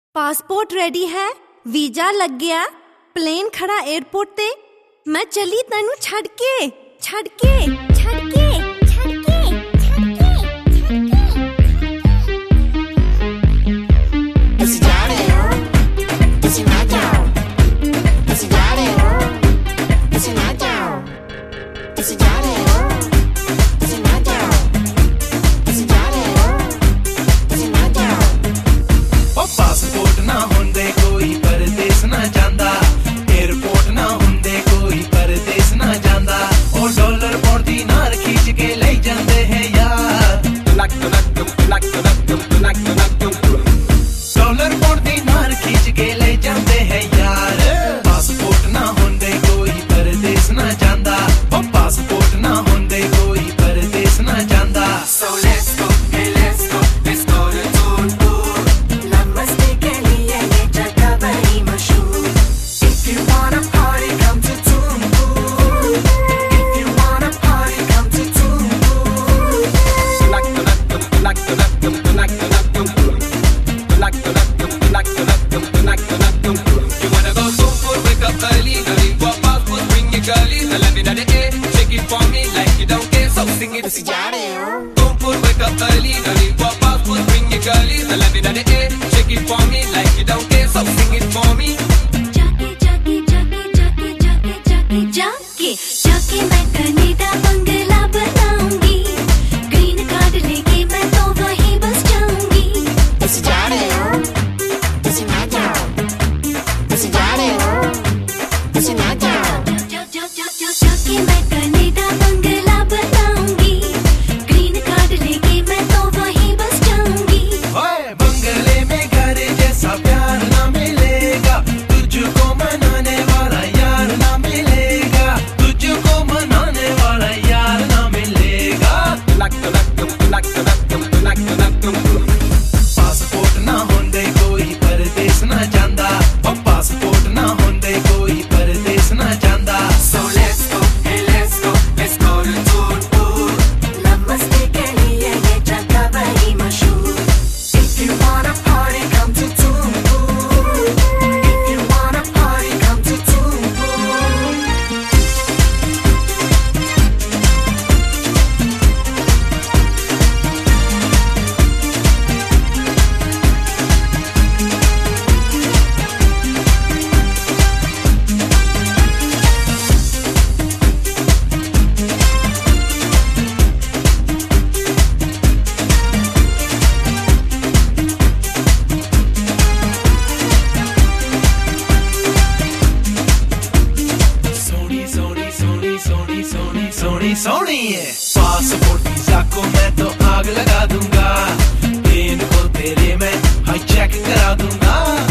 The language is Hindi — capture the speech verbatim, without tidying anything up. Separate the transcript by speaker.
Speaker 1: पासपोर्ट रेडी है, वीजा लग गया, प्लेन खड़ा एयरपोर्ट ते, मैं चली तैनू छड़ के छड़ के छड़ के छड़ के छड़ के
Speaker 2: ਤੁਸੀਂ ਜਾ ਰਹੇ ਹੋ, ਤੁਸੀਂ ਨਾ ਜਾਓ, ਤੁਸੀਂ ਜਾ ਰਹੇ ਹੋ, ਤੁਸੀਂ ਨਾ ਜਾਓ, ਤੁਸੀਂ ਜਾ ਰਹੇ ਹੋ, ਤੁਸੀਂ ਨਾ ਜਾਓ, ਤੁਸੀਂ ਜਾ ਰਹੇ ਹੋ, ਤੁਸੀਂ ਨਾ ਜਾਓ।
Speaker 3: ਉਹ ਪਾਸਪੋਰਟ ਨਾ ਹੁੰਦੇ ਕੋਈ ਪਰਦੇਸ ਨਾ ਜਾਂਦਾ, 에어ਪੋਰਟ ਨਾ ਹੁੰਦੇ ਕੋਈ ਪਰਦੇਸ ਨਾ ਜਾਂਦਾ, ਉਹ ਡਾਲਰ ਪੌਂਡ ਦੀ ਨਾਰ ਖਿੱਚ ਕੇ ਲੈ ਜਾਂਦੇ ਹੈ ਯਾਰ, ਲੱਕ ਲੱਕ ਲੱਕ ਲੱਕ ਲੱਕ ਲੱਕ ਡਾਲਰ ਪੌਂਡ ਦੀ ਨਾਰ ਖਿੱਚ ਕੇ ਲੈ ਜਾਂਦੇ ਹੈ ਯਾਰ। ਪਾਸਪੋਰਟ ਨਾ ਹੁੰਦੇ ਕੋਈ ਪਰਦੇਸ ਨਾ ਜਾਂਦਾ, ਉਹ ਪਾਸਪੋਰਟ ਨਾ ਹੁੰਦੇ ਕੋਈ ਪਰਦੇਸ ਨਾ ਜਾਂਦਾ।
Speaker 2: So let's go, hey let's go, let's go to Tonpur, नमस्ते के लिए ये जगह बड़ी मशहूर। If you wanna party, come to Tonpur. If you wanna party, come to Tonpur. Like the like the like the like the like the like the like the like the like the like the like the like the.
Speaker 4: You wanna go Tonpur, wake up early, early walk passport, bring your girlies, eleven at the A, shake it for me like you don't care, so sing it.
Speaker 2: ਤੁਸੀਂ ਜਾ ਰਹੇ ਹੋ,
Speaker 4: Tonpur, wake up early, early walk passport, bring your girlies, eleven at the A, shake it for me like you don't care, so sing it for me.
Speaker 1: जाके जाके जाके जाके जाके जाके जाके जाके मैं कनाडा बंगला बनाऊंगी, ग्रीन कार्ड लेके मैं तो वहीं बस जाऊंगी।
Speaker 2: ਤੁਸੀਂ ਜਾ ਰਹੇ ਹੋ, ਤੁਸੀਂ ਨਾ ਜਾਓ, ਤੁਸੀਂ ਜਾ ਰਹੇ ਹੋ, ਤੁਸੀਂ ਨਾ ਜਾਓ।
Speaker 1: जा जा जा जा जाके मैं कनाडा बंगला बनाऊंगी, ग्रीन कार्ड लेके मैं तो वहीं बस जाऊंगी।
Speaker 3: ओए बंगले में घर जैसा प्यार ना मिलेगा, तुझको मनाने वाला यार ना मिलेगा, तुझको मनाने वाला यार ना मिलेगा।
Speaker 2: Like the like the like the like the like the like the.
Speaker 3: Passport ਨਾ ਹੁੰਦੇ ਕੋਈ ਪਰਦੇਸ ਨਾ ਜਾਂਦਾ, ਉਹ ਪਾਸਪੋਰਟ ਨਾ ਹੁੰਦੇ ਕੋਈ ਪਰਦੇਸ ਨਾ ਜਾਂਦਾ।
Speaker 2: So let's go, hey let's go, let's go to Tonpur. नमस्ते के लिए ये जगह बड़ी मशहूर। If you wanna party, come to Tonpur. If you wanna party, come to Tonpur.
Speaker 3: Soni Soni Soni Soni Soni Soni Soni है पासपोर्ट वीजा को मैं तो आग लगा दूंगा, प्लेन को तेरे मैं हाईजैक करा दूंगा।